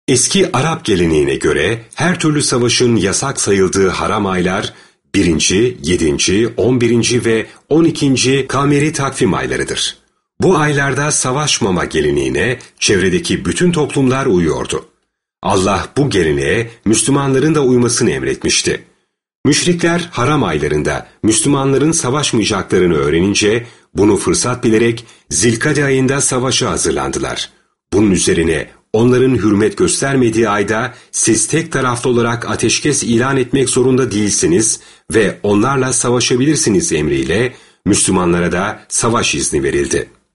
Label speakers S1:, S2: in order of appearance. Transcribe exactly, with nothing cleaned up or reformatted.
S1: Eski Arap geleneğine göre her türlü savaşın yasak sayıldığı haram aylar birinci, yedinci, on birinci ve on ikinci kameri takvim aylarıdır. Bu aylarda savaşmama geleneğine çevredeki bütün toplumlar uyuyordu. Allah bu geleneğe Müslümanların da uymasını emretmişti. Müşrikler haram aylarında Müslümanların savaşmayacaklarını öğrenince bunu fırsat bilerek Zilkade ayında savaşa hazırlandılar. Bunun üzerine onların hürmet göstermediği ayda siz tek taraflı olarak ateşkes ilan etmek zorunda değilsiniz ve onlarla savaşabilirsiniz emriyle Müslümanlara da savaş izni verildi.